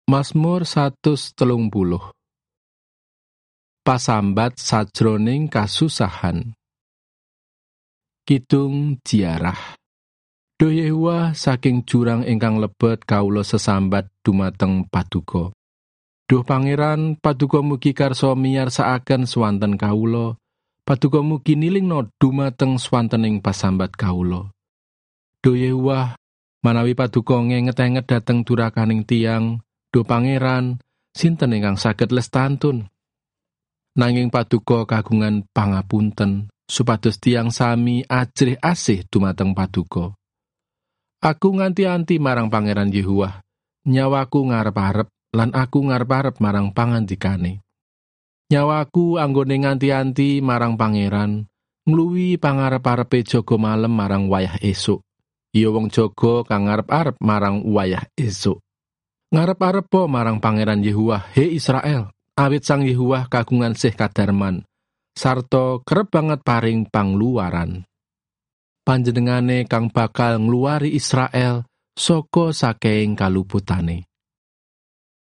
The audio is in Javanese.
Mazmur 130. Pasambat sajroning kasusahan. Kidung Jiarah. Duh Yehuwa, saking jurang ingkang lebet kawula sesambat dumateng Paduka. Duh Pangeran, Paduka mugi karsa miyarsakaken swanten kawula. Paduka mugi nilingna dumateng swantening pasambat kawula. Duh Yehuwa, manawi Paduka ngenget-enget dhateng durakaning tiyang, Duh Pangeran, sinten ingkang saged lestantun? Nanging Paduka kagungan pangapunten, supados tiyang sami ajrih asih dumateng Paduka. Aku nganti-anti marang Pangeran Yehuwa, nyawaku ngarep-arep lan aku ngarep-arep marang pangandikane. Nyawaku anggone nganti-anti marang Pangeran, ngluwi pangarep-arepe jaga malem marang wayah esuk. Ya wong jaga kang ngarep-arep marang wayah esuk. Ngarep-arep po marang Pangeran Yehuwa, he Israel, awit Sang Yehuwa kagungan sih kadarman, sarta kerep banget paring pangluaran. Panjenengane kang bakal ngluwari Israel saka saking kaluputane.